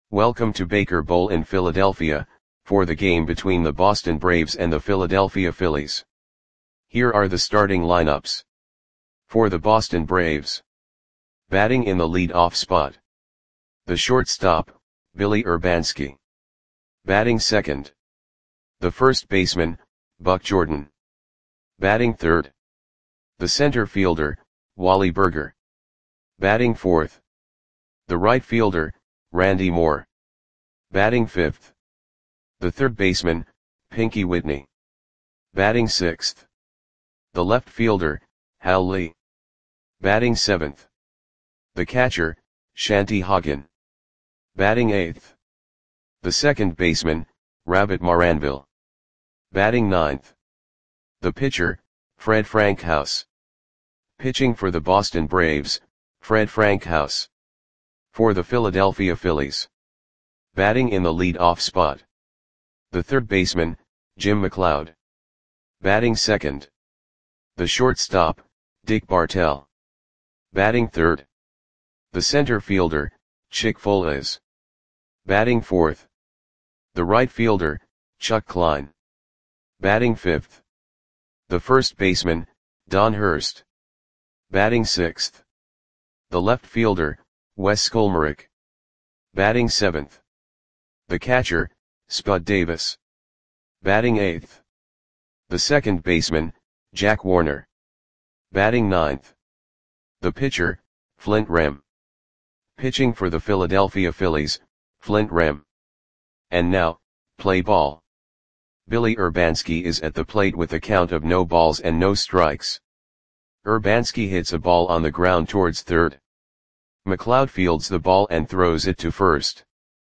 Welcome to Baker Bowl in Philadelphia, for the game between the Boston Braves and the Philadelphia Phillies. Here are the starting lineups. For the Boston Braves. Batting in the lead-off spot. The shortstop, Billy Urbanski. Batting second. The first baseman, Buck Jordan. Batting third. The center fielder, Wally Burger. Batting fourth. The right fielder, Randy Moore. Batting fifth. The third baseman, Pinky Whitney. Batting sixth. The left fielder, Hal Lee. Batting seventh. The catcher, Shanty Hagen. Batting eighth. The second baseman, Rabbit Maranville. Batting ninth. The pitcher, Fred Frankhouse. Pitching for the Boston Braves, Fred Frankhouse. For the Philadelphia Phillies. Batting in the lead-off spot. The third baseman, Jim McLeod. Batting second. The shortstop, Dick Bartell. Batting third. The center fielder, Chick Foales. Batting fourth. The right fielder, Chuck Klein. Batting fifth. The first baseman, Don Hurst. Batting sixth. The left fielder, Wes Skolmerick. Batting seventh. The catcher, Spud Davis. Batting eighth. The second baseman, Jack Warner. Batting ninth. The pitcher, Flint Rem. Pitching for the Philadelphia Phillies, Flint Rem. And now, play ball. Billy Urbanski is at the plate with a count of no balls and no strikes. Urbanski hits a ball on the ground towards third. McLeod fields the ball and throws it to first.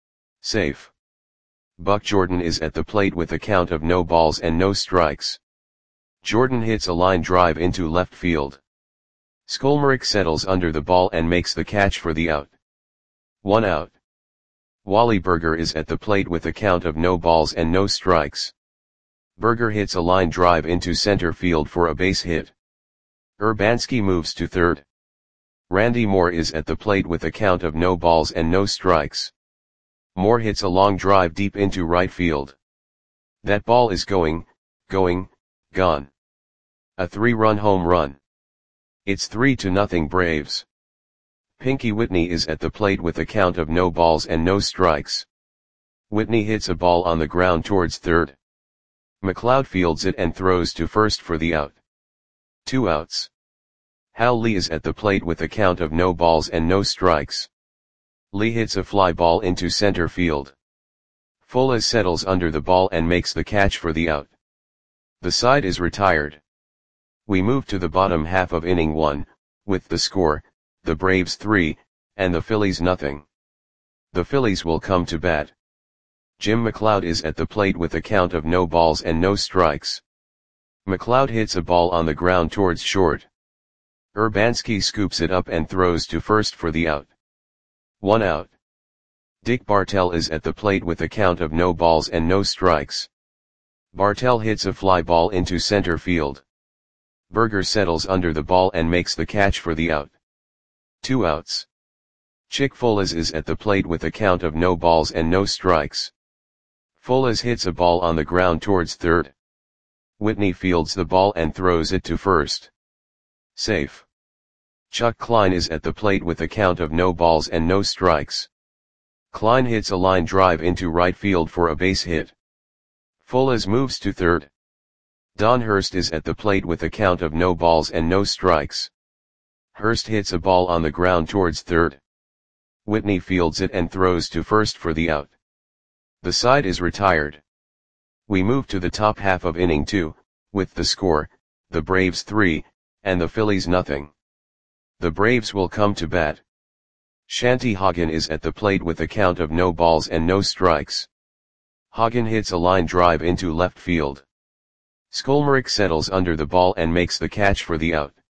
Safe. Buck Jordan is at the plate with a count of no balls and no strikes. Jordan hits a line drive into left field. Skolmerick settles under the ball and makes the catch for the out. 1 out. Wally Burger is at the plate with a count of no balls and no strikes. Burger hits a line drive into center field for a base hit. Urbanski moves to third. Randy Moore is at the plate with a count of no balls and no strikes. Moore hits a long drive deep into right field. That ball is gone. A 3-run home run. It's 3-0 Braves. Pinky Whitney is at the plate with a count of no balls and no strikes. Whitney hits a ball on the ground towards third. McLeod fields it and throws to first for the out. 2 outs. Hal Lee is at the plate with a count of no balls and no strikes. Lee hits a fly ball into center field. Foales settles under the ball and makes the catch for the out. The side is retired. We move to the bottom half of inning 1, with the score, the Braves 3, and the Phillies nothing. The Phillies will come to bat. Jim McLeod is at the plate with a count of no balls and no strikes. McLeod hits a ball on the ground towards short. Urbanski scoops it up and throws to first for the out. 1 out. Dick Bartell is at the plate with a count of no balls and no strikes. Bartell hits a fly ball into center field. Burger settles under the ball and makes the catch for the out. 2 outs. Chick Foales is at the plate with a count of no balls and no strikes. Foales hits a ball on the ground towards third. Whitney fields the ball and throws it to first. Safe. Chuck Klein is at the plate with a count of no balls and no strikes. Klein hits a line drive into right field for a base hit. Foales moves to third. Don Hurst is at the plate with a count of no balls and no strikes. Hurst hits a ball on the ground towards third. Whitney fields it and throws to first for the out. The side is retired. We move to the top half of inning 2, with the score, the Braves 3, and the Phillies nothing. The Braves will come to bat. Shanty Hagen is at the plate with a count of no balls and no strikes. Hagen hits a line drive into left field. Skolmerick settles under the ball and makes the catch for the out.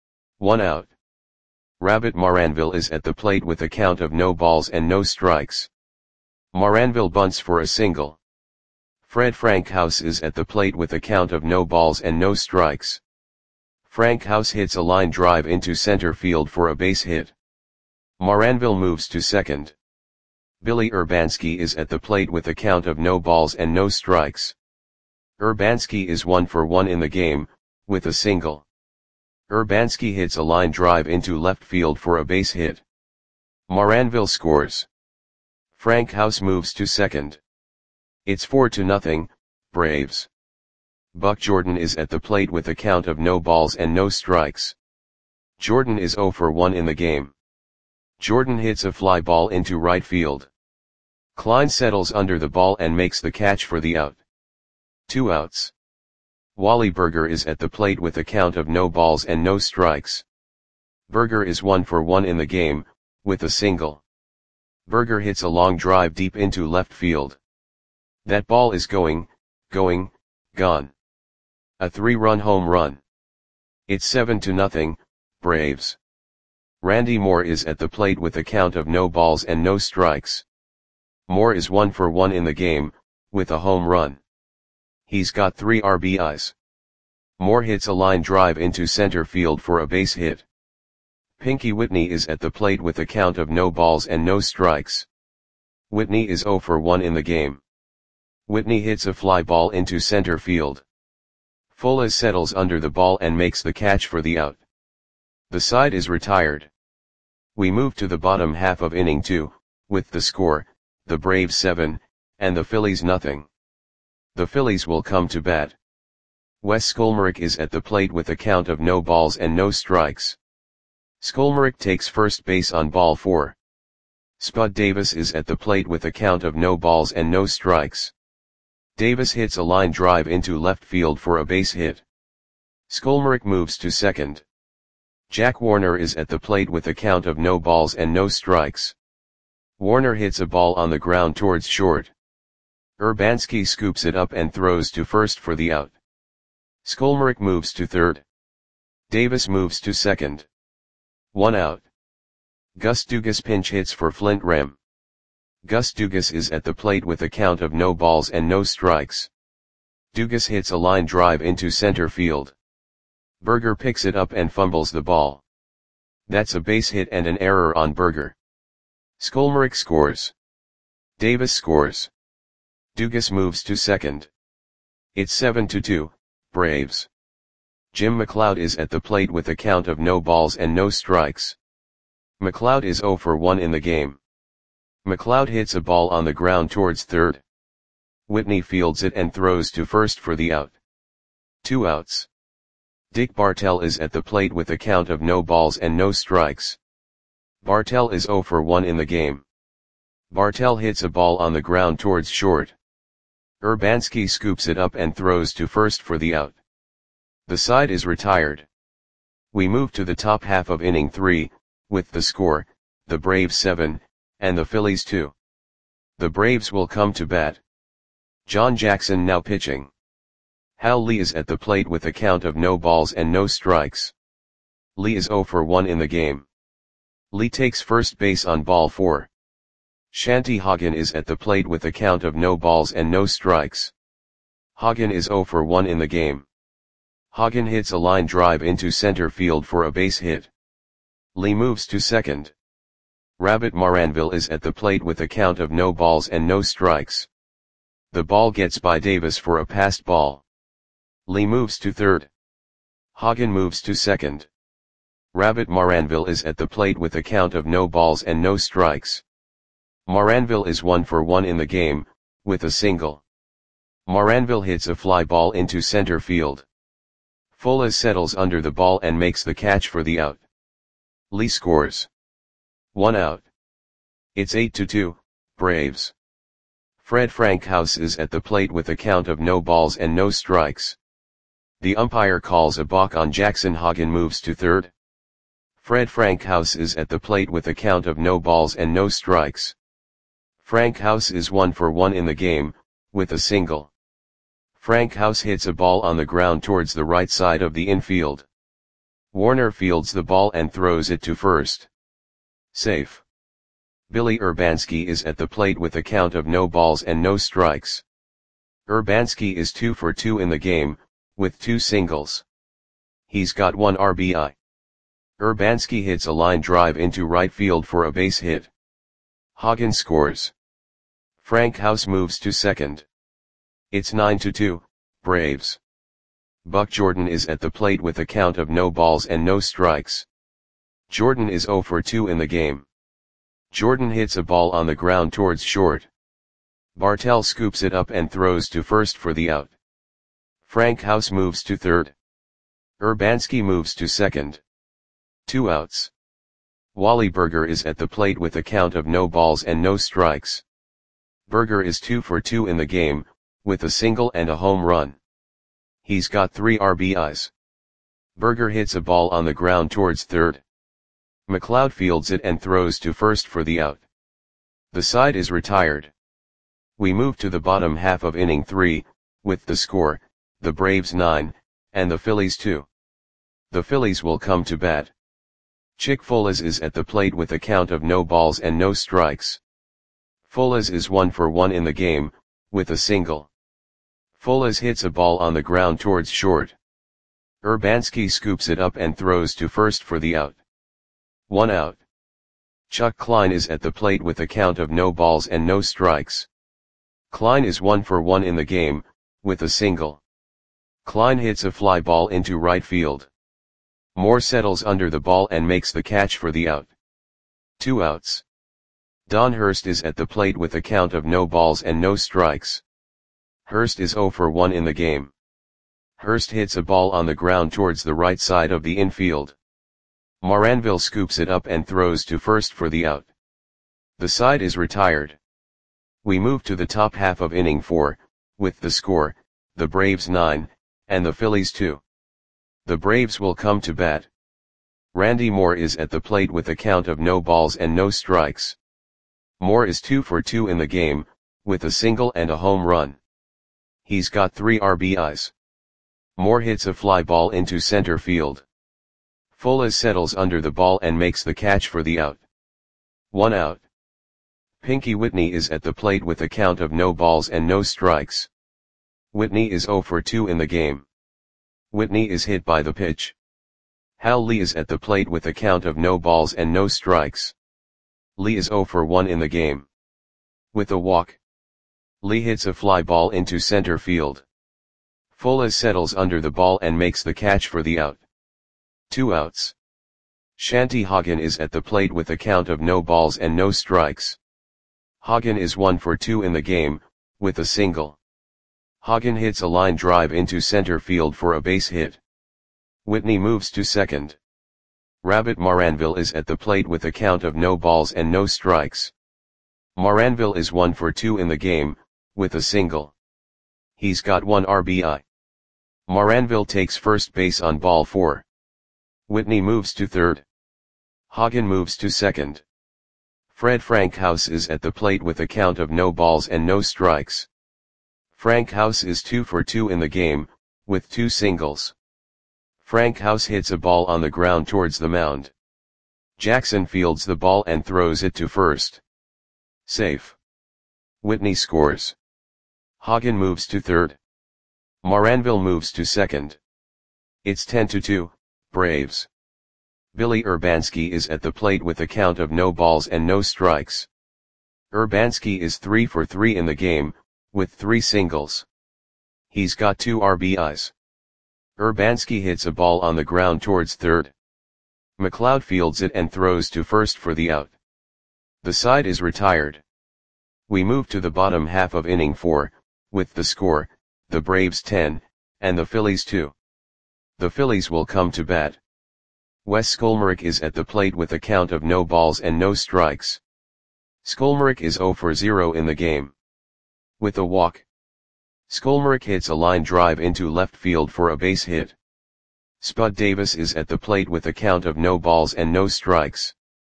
1 out. Rabbit Maranville is at the plate with a count of no balls and no strikes. Maranville bunts for a single. Fred Frankhouse is at the plate with a count of no balls and no strikes. Frankhouse hits a line drive into center field for a base hit. Maranville moves to second. Billy Urbanski is at the plate with a count of no balls and no strikes. Urbanski is 1 for 1 in the game, with a single. Urbanski hits a line drive into left field for a base hit. Moranville scores. Frank House moves to second. It's 4-0, Braves. Buck Jordan is at the plate with a count of no balls and no strikes. Jordan is 0 for 1 in the game. Jordan hits a fly ball into right field. Klein settles under the ball and makes the catch for the out. 2 outs. Wally Berger is at the plate with a count of no balls and no strikes. Berger is 1 for 1 in the game, with a single. Berger hits a long drive deep into left field. That ball is gone. A 3-run home run. It's 7-0, Braves. Randy Moore is at the plate with a count of no balls and no strikes. Moore is 1 for 1 in the game, with a home run. He's got 3 RBIs. Moore hits a line drive into center field for a base hit. Pinky Whitney is at the plate with a count of no balls and no strikes. Whitney is 0 for 1 in the game. Whitney hits a fly ball into center field. Fuller settles under the ball and makes the catch for the out. The side is retired. We move to the bottom half of inning 2, with the score, the Braves 7, and the Phillies nothing. The Phillies will come to bat. Wes Skolmerick is at the plate with a count of no balls and no strikes. Skolmerick takes first base on ball 4. Spud Davis is at the plate with a count of no balls and no strikes. Davis hits a line drive into left field for a base hit. Skolmerick moves to second. Jack Warner is at the plate with a count of no balls and no strikes. Warner hits a ball on the ground towards short. Urbanski scoops it up and throws to first for the out. Skolmerick moves to third. Davis moves to second. 1 out. Gus Dugas pinch hits for Flint Rem. Gus Dugas is at the plate with a count of no balls and no strikes. Dugas hits a line drive into center field. Berger picks it up and fumbles the ball. That's a base hit and an error on Berger. Skolmerick scores. Davis scores. Dugas moves to second. It's 7-2, Braves. Jim McLeod is at the plate with a count of no balls and no strikes. McLeod is 0 for 1 in the game. McLeod hits a ball on the ground towards third. Whitney fields it and throws to first for the out. 2 outs. Dick Bartell is at the plate with a count of no balls and no strikes. Bartell is 0 for 1 in the game. Bartell hits a ball on the ground towards short. Urbanski scoops it up and throws to first for the out. The side is retired. We move to the top half of inning 3, with the score, the Braves 7, and the Phillies 2. The Braves will come to bat. John Jackson now pitching. Hal Lee is at the plate with a count of no balls and no strikes. Lee is 0 for 1 in the game. Lee takes first base on ball 4. Shanty Hagen is at the plate with a count of no balls and no strikes. Hagen is 0 for 1 in the game. Hagen hits a line drive into center field for a base hit. Lee moves to second. Rabbit Moranville is at the plate with a count of no balls and no strikes. The ball gets by Davis for a passed ball. Lee moves to third. Hagen moves to second. Rabbit Moranville is at the plate with a count of no balls and no strikes. Moranville is 1 for 1 in the game, with a single. Moranville hits a fly ball into center field. Fuller settles under the ball and makes the catch for the out. Lee scores. 1 out. It's 8-2, Braves. Fred Frankhouse is at the plate with a count of no balls and no strikes. The umpire calls a balk on Jackson. Hagen moves to third. Fred Frankhouse is at the plate with a count of no balls and no strikes. Frankhouse is 1 for 1 in the game, with a single. Frankhouse hits a ball on the ground towards the right side of the infield. Warner fields the ball and throws it to first. Safe. Billy Urbanski is at the plate with a count of no balls and no strikes. Urbanski is 2 for 2 in the game, with 2 singles. He's got 1 RBI. Urbanski hits a line drive into right field for a base hit. Hagen scores. Frank House moves to second. It's 9-2, Braves. Buck Jordan is at the plate with a count of no balls and no strikes. Jordan is 0 for 2 in the game. Jordan hits a ball on the ground towards short. Bartell scoops it up and throws to first for the out. Frank House moves to third. Urbanski moves to second. 2 outs. Wally Berger is at the plate with a count of no balls and no strikes. Berger is 2 for 2 in the game, with a single and a home run. He's got 3 RBIs. Berger hits a ball on the ground towards third. McLeod fields it and throws to first for the out. The side is retired. We move to the bottom half of inning 3, with the score, the Braves 9, and the Phillies 2. The Phillies will come to bat. Chick Folas is at the plate with a count of no balls and no strikes. Folas is 1 for 1 in the game, with a single. Folas hits a ball on the ground towards short. Urbanski scoops it up and throws to first for the out. 1 out. Chuck Klein is at the plate with a count of no balls and no strikes. Klein is 1 for 1 in the game, with a single. Klein hits a fly ball into right field. Moore settles under the ball and makes the catch for the out. 2 outs. Don Hurst is at the plate with a count of no balls and no strikes. Hurst is 0 for 1 in the game. Hurst hits a ball on the ground towards the right side of the infield. Moranville scoops it up and throws to first for the out. The side is retired. We move to the top half of inning 4, with the score, the Braves 9, and the Phillies 2. The Braves will come to bat. Randy Moore is at the plate with a count of no balls and no strikes. Moore is 2 for 2 in the game, with a single and a home run. He's got 3 RBIs. Moore hits a fly ball into center field. Folas settles under the ball and makes the catch for the out. 1 out. Pinky Whitney is at the plate with a count of no balls and no strikes. Whitney is 0 for 2 in the game. Whitney is hit by the pitch. Hal Lee is at the plate with a count of no balls and no strikes. Lee is 0 for 1 in the game. With a walk. Lee hits a fly ball into center field. Folas settles under the ball and makes the catch for the out. 2 outs. Shanty Hagen is at the plate with a count of no balls and no strikes. Hagen is 1 for 2 in the game, with a single. Hagen hits a line drive into center field for a base hit. Whitney moves to second. Rabbit Moranville is at the plate with a count of no balls and no strikes. Moranville is 1 for 2 in the game, with a single. He's got 1 RBI. Moranville takes first base on ball 4. Whitney moves to third. Hagen moves to second. Fred Frank House is at the plate with a count of no balls and no strikes. Frank House is 2 for 2 in the game, with 2 singles. Frank House hits a ball on the ground towards the mound. Jackson fields the ball and throws it to first. Safe. Whitney scores. Hagen moves to third. Moranville moves to second. It's 10-2, Braves. Billy Urbanski is at the plate with a count of no balls and no strikes. Urbanski is 3 for 3 in the game, with 3 singles. He's got 2 RBIs. Urbanski hits a ball on the ground towards third. McLeod fields it and throws to first for the out. The side is retired. We move to the bottom half of inning 4, with the score, the Braves 10, and the Phillies 2. The Phillies will come to bat. Wes Skolmerick is at the plate with a count of no balls and no strikes. Skolmerick is 0 for 0 in the game. With a walk. Skolmerick hits a line drive into left field for a base hit. Spud Davis is at the plate with a count of no balls and no strikes.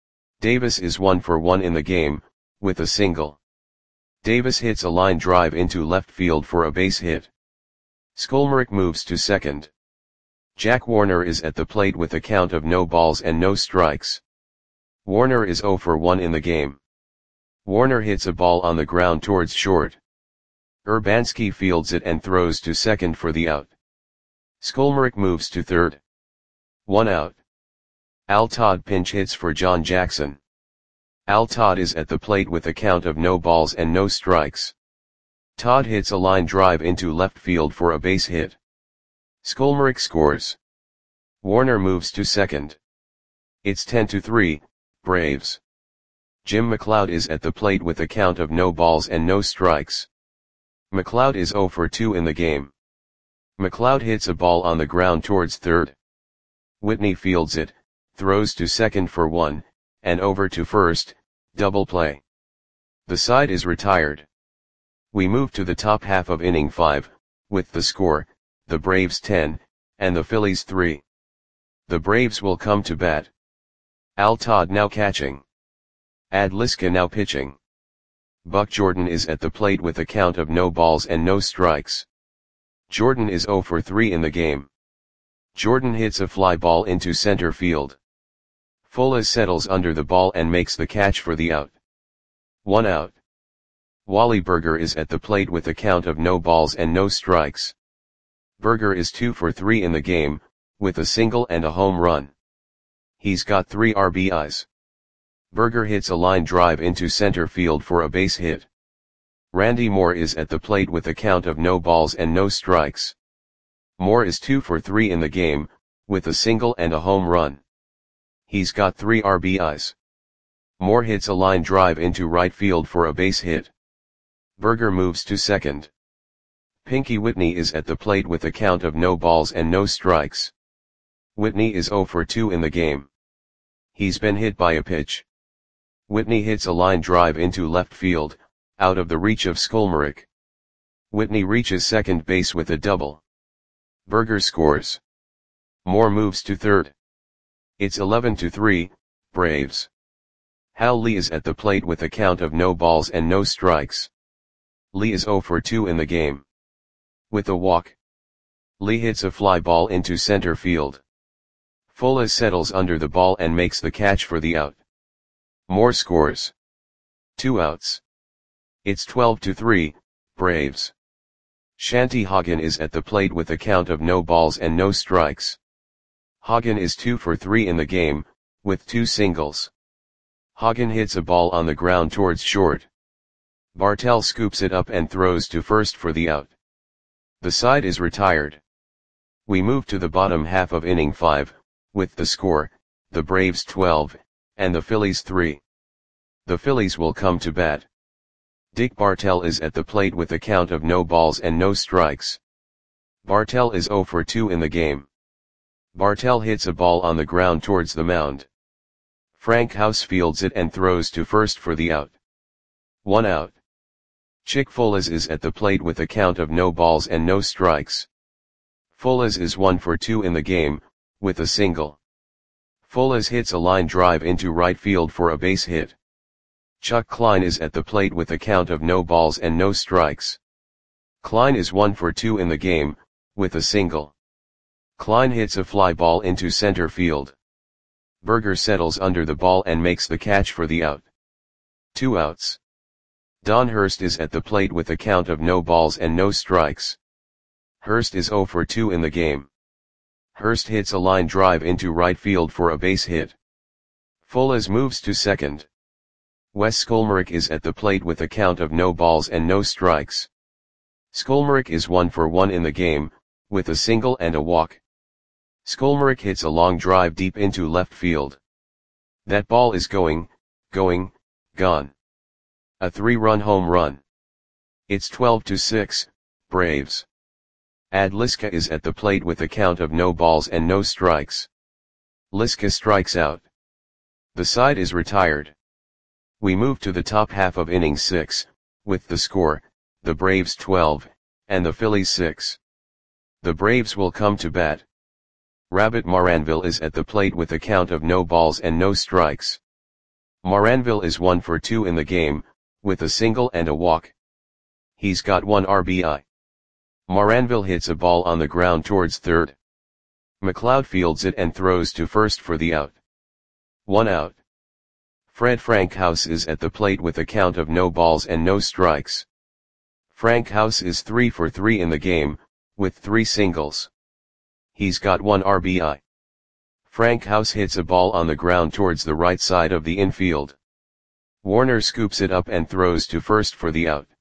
Davis is 1 for 1 in the game, with a single. Davis hits a line drive into left field for a base hit. Skolmerick moves to second. Jack Warner is at the plate with a count of no balls and no strikes. Warner is 0 for 1 in the game. Warner hits a ball on the ground towards short. Urbanski fields it and throws to second for the out. Skolmerick moves to third. 1 out. Al Todd pinch hits for John Jackson. Al Todd is at the plate with a count of no balls and no strikes. Todd hits a line drive into left field for a base hit. Skolmeric scores. Warner moves to second. It's 10-3, Braves. Jim McLeod is at the plate with a count of no balls and no strikes. McLeod is 0 for 2 in the game. McLeod hits a ball on the ground towards third. Whitney fields it, throws to second for 1, and over to first, double play. The side is retired. We move to the top half of inning 5, with the score, the Braves 10, and the Phillies 3. The Braves will come to bat. Al Todd now catching. Ad Liska now pitching. Buck Jordan is at the plate with a count of no balls and no strikes. Jordan is 0 for 3 in the game. Jordan hits a fly ball into center field. Fuller settles under the ball and makes the catch for the out. 1 out. Wally Berger is at the plate with a count of no balls and no strikes. Berger is 2 for 3 in the game, with a single and a home run. He's got 3 RBIs. Berger hits a line drive into center field for a base hit. Randy Moore is at the plate with a count of no balls and no strikes. Moore is 2 for 3 in the game, with a single and a home run. He's got 3 RBIs. Moore hits a line drive into right field for a base hit. Berger moves to second. Pinky Whitney is at the plate with a count of no balls and no strikes. Whitney is 0 for 2 in the game. He's been hit by a pitch. Whitney hits a line drive into left field, out of the reach of Skolmeric. Whitney reaches second base with a double. Berger scores. Moore moves to third. It's 11-3, Braves. Hal Lee is at the plate with a count of no balls and no strikes. Lee is 0 for 2 in the game. With a walk. Lee hits a fly ball into center field. Fuller settles under the ball and makes the catch for the out. Moore scores. 2 outs. It's 12-3, Braves. Shanty Hagen is at the plate with a count of no balls and no strikes. Hagen is 2 for 3 in the game, with 2 singles. Hagen hits a ball on the ground towards short. Bartell scoops it up and throws to first for the out. The side is retired. We move to the bottom half of inning 5, with the score, the Braves 12, and the Phillies 3. The Phillies will come to bat. Dick Bartell is at the plate with a count of no balls and no strikes. Bartell is 0 for 2 in the game. Bartell hits a ball on the ground towards the mound. Frank House fields it and throws to first for the out. 1 out. Chick Folas is at the plate with a count of no balls and no strikes. Folas is 1 for 2 in the game, with a single. Folas hits a line drive into right field for a base hit. Chuck Klein is at the plate with a count of no balls and no strikes. Klein is 1 for 2 in the game, with a single. Klein hits a fly ball into center field. Berger settles under the ball and makes the catch for the out. 2 outs. Don Hurst is at the plate with a count of no balls and no strikes. Hurst is 0 for 2 in the game. Hurst hits a line drive into right field for a base hit. Folas moves to second. Wes Skolmeric is at the plate with a count of no balls and no strikes. Skolmeric is 1 for 1 in the game, with a single and a walk. Skolmeric hits a long drive deep into left field. That ball is gone. A 3-run home run. It's 12-6, Braves. Ad Liska is at the plate with a count of no balls and no strikes. Liska strikes out. The side is retired. We move to the top half of inning 6, with the score, the Braves 12, and the Phillies 6. The Braves will come to bat. Rabbit Maranville is at the plate with a count of no balls and no strikes. Maranville is 1 for 2 in the game, with a single and a walk. He's got 1 RBI. Maranville hits a ball on the ground towards third. McLeod fields it and throws to first for the out. 1 out. Fred Frank House is at the plate with a count of no balls and no strikes. Frank House is 3 for 3 in the game, with 3 singles. He's got 1 RBI. Frank House hits a ball on the ground towards the right side of the infield. Warner scoops it up and throws to first for the out.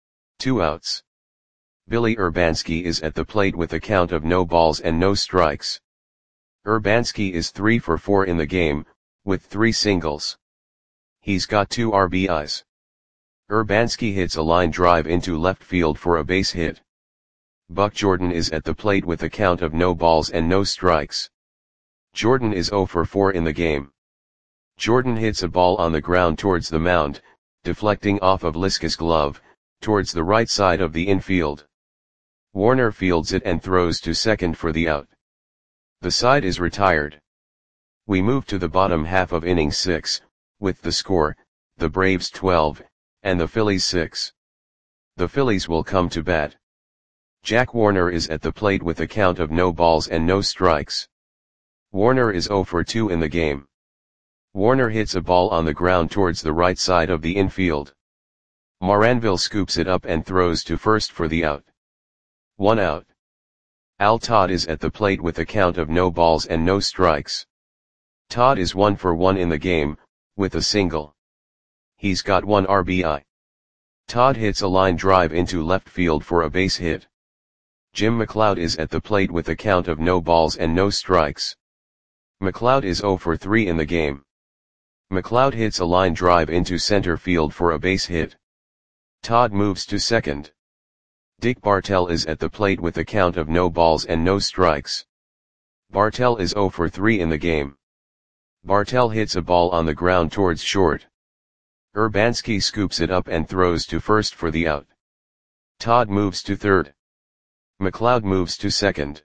2 outs. Billy Urbanski is at the plate with a count of no balls and no strikes. Urbanski is 3 for 4 in the game, with 3 singles. He's got 2 RBIs. Urbanski hits a line drive into left field for a base hit. Buck Jordan is at the plate with a count of no balls and no strikes. Jordan is 0 for 4 in the game. Jordan hits a ball on the ground towards the mound, deflecting off of Liska's glove, towards the right side of the infield. Warner fields it and throws to second for the out. The side is retired. We move to the bottom half of inning 6, with the score, the Braves 12, and the Phillies 6. The Phillies will come to bat. Jack Warner is at the plate with a count of no balls and no strikes. Warner is 0 for 2 in the game. Warner hits a ball on the ground towards the right side of the infield. Moranville scoops it up and throws to first for the out. 1 out. Al Todd is at the plate with a count of no balls and no strikes. Todd is 1 for 1 in the game, with a single. He's got 1 RBI. Todd hits a line drive into left field for a base hit. Jim McLeod is at the plate with a count of no balls and no strikes. McLeod is 0 for 3 in the game. McLeod hits a line drive into center field for a base hit. Todd moves to second. Dick Bartell is at the plate with a count of no balls and no strikes. Bartell is 0 for 3 in the game. Bartell hits a ball on the ground towards short. Urbanski scoops it up and throws to first for the out. Todd moves to third. McLeod moves to second.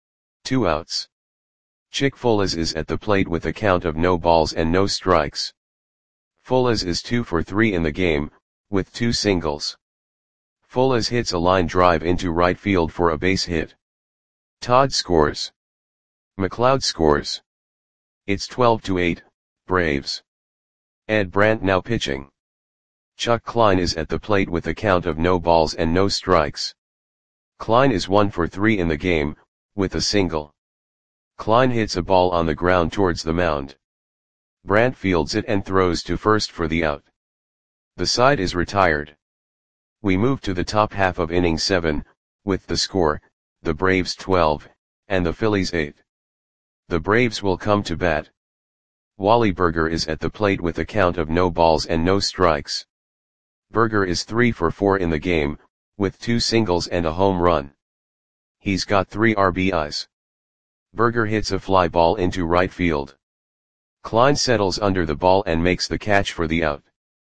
2 outs. Chick Fullez is at the plate with a count of no balls and no strikes. Fullez is 2 for 3 in the game, with 2 singles. Fullez hits a line drive into right field for a base hit. Todd scores. McLeod scores. It's 12-8, Braves. Ed Brandt now pitching. Chuck Klein is at the plate with a count of no balls and no strikes. Klein is 1 for 3 in the game, with a single. Klein hits a ball on the ground towards the mound. Brandt fields it and throws to first for the out. The side is retired. We move to the top half of inning 7, with the score, the Braves 12, and the Phillies 8. The Braves will come to bat. Wally Berger is at the plate with a count of no balls and no strikes. Berger is 3 for 4 in the game, with 2 singles and a home run. He's got 3 RBIs. Berger hits a fly ball into right field. Klein settles under the ball and makes the catch for the out.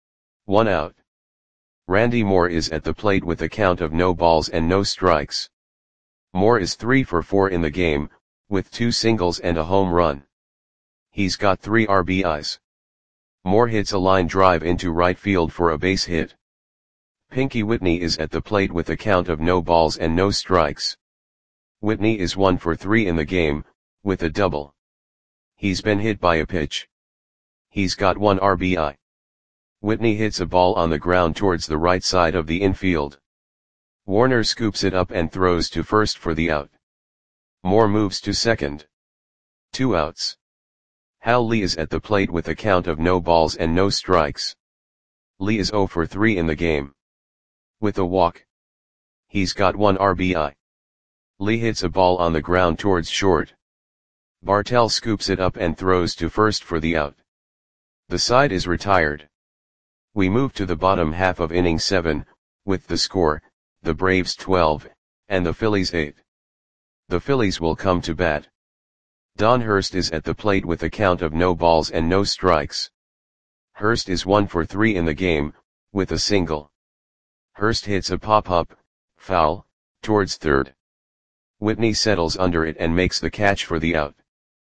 1 out. Randy Moore is at the plate with a count of no balls and no strikes. Moore is 3 for 4 in the game, with 2 singles and a home run. He's got 3 RBIs. Moore hits a line drive into right field for a base hit. Pinky Whitney is at the plate with a count of no balls and no strikes. Whitney is 1 for 3 in the game, with a double. He's been hit by a pitch. He's got 1 RBI. Whitney hits a ball on the ground towards the right side of the infield. Warner scoops it up and throws to first for the out. Moore moves to second. 2 outs. Hal Lee is at the plate with a count of no balls and no strikes. Lee is 0 for 3 in the game. With a walk. He's got 1 RBI. Lee hits a ball on the ground towards short. Bartell scoops it up and throws to first for the out. The side is retired. We move to the bottom half of inning 7, with the score, the Braves 12, and the Phillies 8. The Phillies will come to bat. Don Hurst is at the plate with a count of no balls and no strikes. Hurst is 1 for 3 in the game, with a single. Hurst hits a pop-up, foul, towards third. Whitney settles under it and makes the catch for the out.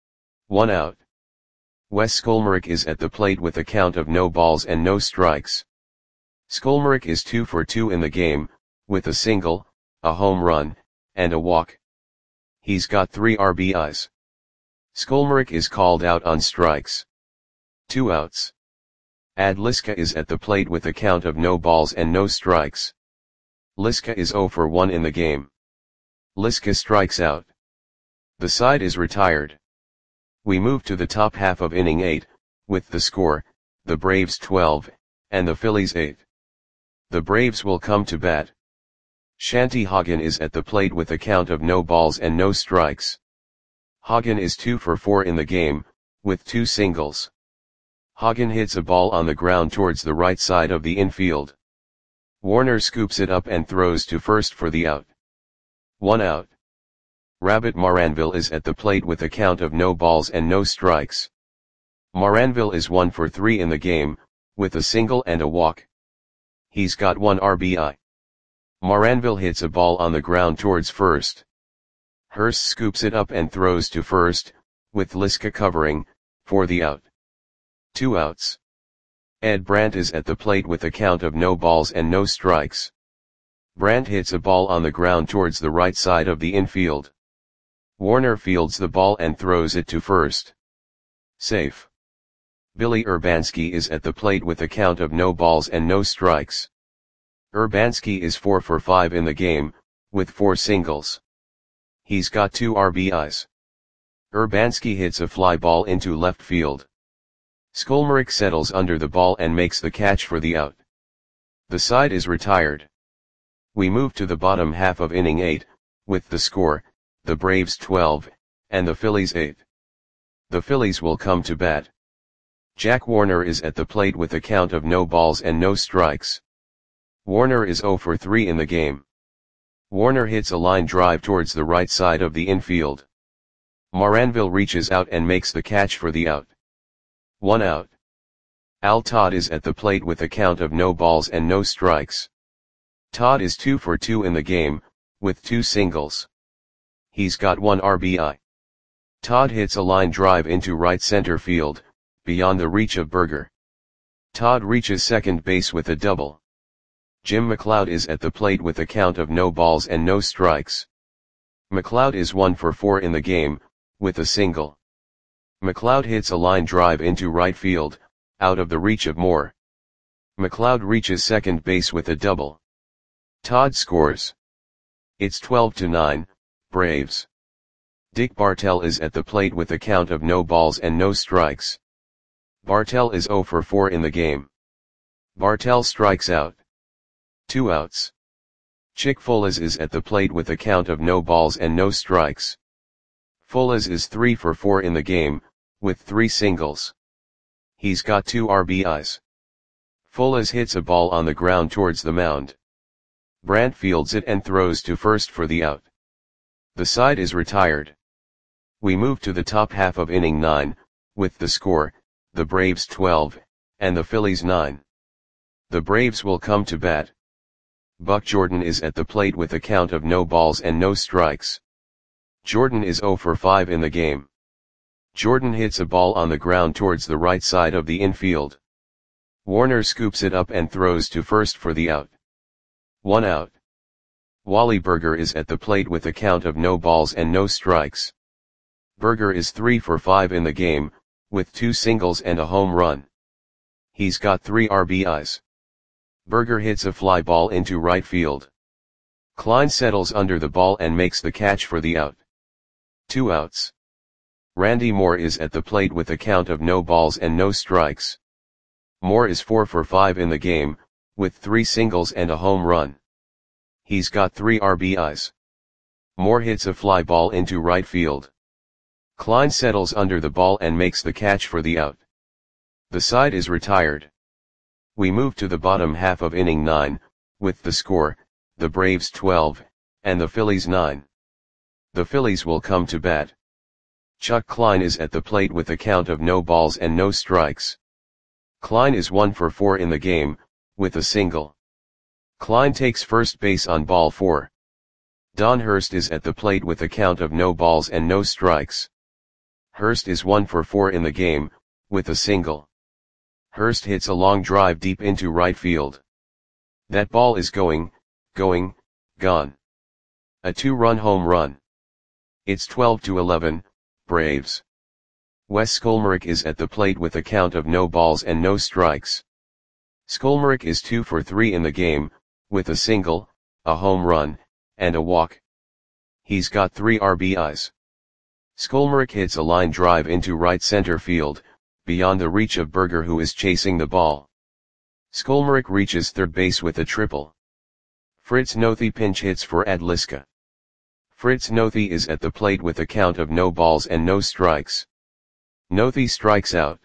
1 out. Wes Skolmerick is at the plate with a count of no balls and no strikes. Skolmerick is 2 for 2 in the game, with a single, a home run, and a walk. He's got 3 RBIs. Skolmerick is called out on strikes. 2 outs. Ad Liska is at the plate with a count of no balls and no strikes. Liska is 0 for 1 in the game. Liska strikes out. The side is retired. We move to the top half of inning 8, with the score, the Braves 12, and the Phillies 8th. The Braves will come to bat. Shanti Hagen is at the plate with a count of no balls and no strikes. Hagen is 2 for 4 in the game, with 2 singles. Hagen hits a ball on the ground towards the right side of the infield. Warner scoops it up and throws to first for the out. 1 out. Rabbit Maranville is at the plate with a count of no balls and no strikes. Maranville is 1 for 3 in the game, with a single and a walk. He's got 1 RBI. Maranville hits a ball on the ground towards first. Hurst scoops it up and throws to first, with Liska covering, for the out. 2 outs. Ed Brandt is at the plate with a count of no balls and no strikes. Brandt hits a ball on the ground towards the right side of the infield. Warner fields the ball and throws it to first. Safe. Billy Urbanski is at the plate with a count of no balls and no strikes. Urbanski is 4 for 5 in the game, with 4 singles. He's got 2 RBIs. Urbanski hits a fly ball into left field. Skolmarek settles under the ball and makes the catch for the out. The side is retired. We move to the bottom half of inning 8, with the score, the Braves 12, and the Phillies 8. The Phillies will come to bat. Jack Warner is at the plate with a count of no balls and no strikes. Warner is 0 for 3 in the game. Warner hits a line drive towards the right side of the infield. Maranville reaches out and makes the catch for the out. 1 out. Al Todd is at the plate with a count of no balls and no strikes. Todd is 2 for 2 in the game, with 2 singles. He's got 1 RBI. Todd hits a line drive into right center field, beyond the reach of Berger. Todd reaches second base with a double. Jim McLeod is at the plate with a count of no balls and no strikes. McLeod is 1 for 4 in the game, with a single. McLeod hits a line drive into right field, out of the reach of Moore. McLeod reaches second base with a double. Todd scores. It's 12-9, Braves. Dick Bartell is at the plate with a count of no balls and no strikes. Bartell is 0 for 4 in the game. Bartell strikes out. 2 outs. Chick Folas is at the plate with a count of no balls and no strikes. Folas is 3 for 4 in the game, with 3 singles. He's got 2 RBIs. Folas hits a ball on the ground towards the mound. Brandt fields it and throws to first for the out. The side is retired. We move to the top half of inning 9, with the score, the Braves 12, and the Phillies 9. The Braves will come to bat. Buck Jordan is at the plate with a count of no balls and no strikes. Jordan is 0 for 5 in the game. Jordan hits a ball on the ground towards the right side of the infield. Warner scoops it up and throws to first for the out. 1 out. Wally Berger is at the plate with a count of no balls and no strikes. Berger is 3 for 5 in the game, with 2 singles and a home run. He's got 3 RBIs. Berger hits a fly ball into right field. Klein settles under the ball and makes the catch for the out. 2 outs. Randy Moore is at the plate with a count of no balls and no strikes. Moore is 4 for 5 in the game, with 3 singles and a home run. He's got 3 RBIs. Moore hits a fly ball into right field. Klein settles under the ball and makes the catch for the out. The side is retired. We move to the bottom half of inning 9, with the score, the Braves 12, and the Phillies 9. The Phillies will come to bat. Chuck Klein is at the plate with a count of no balls and no strikes. Klein is 1 for 4 in the game, with a single. Klein takes first base on ball 4. Don Hurst is at the plate with a count of no balls and no strikes. Hurst is 1 for 4 in the game, with a single. Hurst hits a long drive deep into right field. That ball is gone. A 2-run home run. It's 12-11, Braves. Wes Skolmarek is at the plate with a count of no balls and no strikes. Skolmarek is 2 for 3 in the game, with a single, a home run, and a walk. He's got 3 RBIs. Skolmarek hits a line drive into right center field, beyond the reach of Berger, who is chasing the ball. Skolmarek reaches third base with a triple. Fritz Nothi pinch hits for Adliska. Fritz Nothi is at the plate with a count of no balls and no strikes. Nothi strikes out.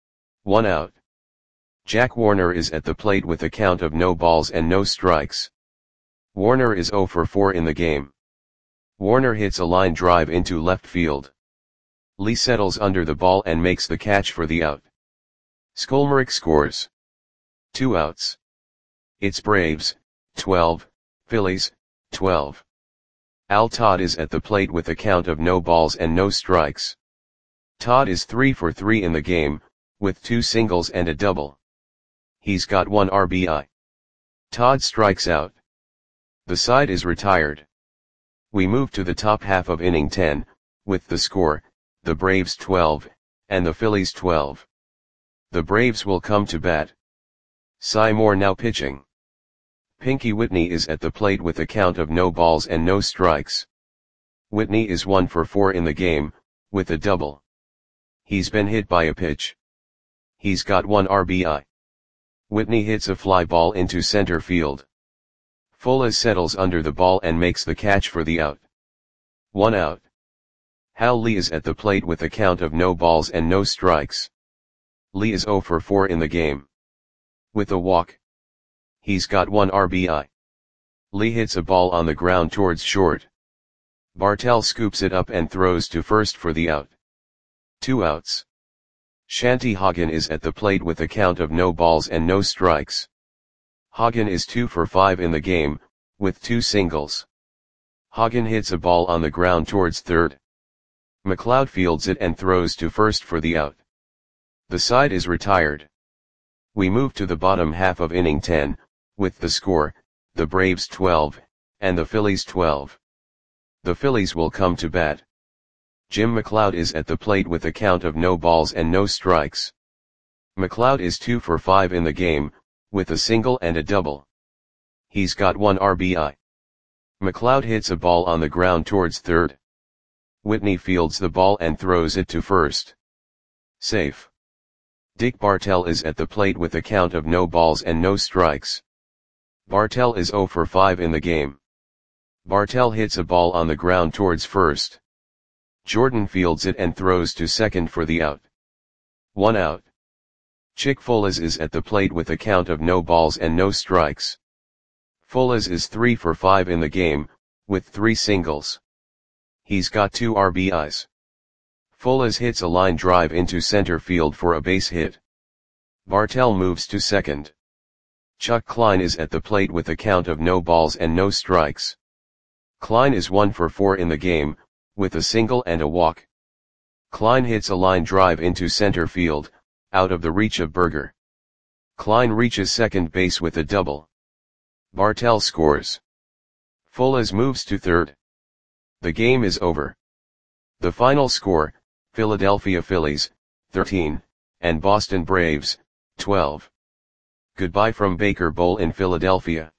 1 out. Jack Warner is at the plate with a count of no balls and no strikes. Warner is 0 for 4 in the game. Warner hits a line drive into left field. Lee settles under the ball and makes the catch for the out. Skolmarek scores. 2 outs. It's Braves, 12, Phillies, 12. Al Todd is at the plate with a count of no balls and no strikes. Todd is 3 for 3 in the game, with 2 singles and a double. He's got 1 RBI. Todd strikes out. The side is retired. We move to the top half of inning 10, with the score, the Braves 12, and the Phillies 12. The Braves will come to bat. Cy Moore now pitching. Pinky Whitney is at the plate with a count of no balls and no strikes. Whitney is 1 for 4 in the game, with a double. He's been hit by a pitch. He's got 1 RBI. Whitney hits a fly ball into center field. Folas settles under the ball and makes the catch for the out. 1 out. Hal Lee is at the plate with a count of no balls and no strikes. Lee is 0 for 4 in the game. With a walk. He's got 1 RBI. Lee hits a ball on the ground towards short. Bartell scoops it up and throws to first for the out. 2 outs. Shanti Hagen is at the plate with a count of no balls and no strikes. Hagen is 2 for 5 in the game, with 2 singles. Hagen hits a ball on the ground towards third. McLeod fields it and throws to first for the out. The side is retired. We move to the bottom half of inning 10, with the score, the Braves 12, and the Phillies 12. The Phillies will come to bat. Jim McLeod is at the plate with a count of no balls and no strikes. McLeod is 2 for 5 in the game, with a single and a double. He's got 1 RBI. McLeod hits a ball on the ground towards third. Whitney fields the ball and throws it to first. Safe. Dick Bartell is at the plate with a count of no balls and no strikes. Bartell is 0 for 5 in the game. Bartell hits a ball on the ground towards first. Jordan fields it and throws to second for the out. 1 out. Chick Folas is at the plate with a count of no balls and no strikes. Folas is 3 for 5 in the game, with 3 singles. He's got 2 RBIs. Folas hits a line drive into center field for a base hit. Bartell moves to second. Chuck Klein is at the plate with a count of no balls and no strikes. Klein is 1 for 4 in the game, with a single and a walk. Klein hits a line drive into center field, out of the reach of Berger. Klein reaches second base with a double. Bartell scores. Folas moves to third. The game is over. The final score, Philadelphia Phillies, 13, and Boston Braves, 12. Goodbye from Baker Bowl in Philadelphia.